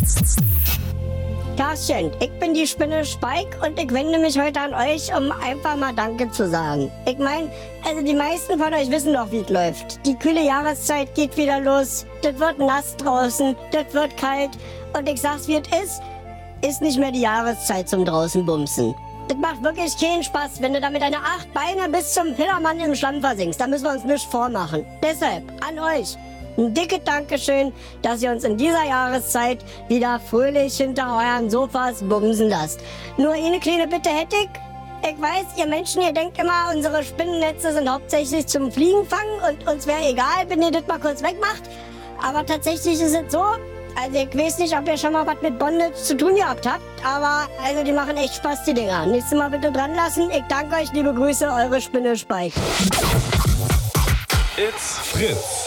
Tagchen, ich bin die Spinne Spike und ich wende mich heute an euch, um einfach mal Danke zu sagen. Ich meine, also die meisten von euch wissen doch, wie es läuft. Die kühle Jahreszeit geht wieder los, das wird nass draußen, das wird kalt und ich sag's wie es ist nicht mehr die Jahreszeit zum draußen bumsen. Das macht wirklich keinen Spaß, wenn du da mit deiner 8 Beine bis zum Pillermann im Schlamm versinkst. Da müssen wir uns nichts vormachen. Deshalb, an euch, ein dickes Dankeschön, dass ihr uns in dieser Jahreszeit wieder fröhlich hinter euren Sofas bumsen lasst. Nur eine kleine Bitte hätte ich. Ich weiß, ihr Menschen, ihr denkt immer, unsere Spinnennetze sind hauptsächlich zum Fliegen fangen und uns wäre egal, wenn ihr das mal kurz wegmacht. Aber tatsächlich ist es so, also ich weiß nicht, ob ihr schon mal was mit Bondage zu tun gehabt habt, aber also die machen echt Spaß, die Dinger. Nächstes Mal bitte dran lassen. Ich danke euch, liebe Grüße, eure Spinne Spike. It's Fritz.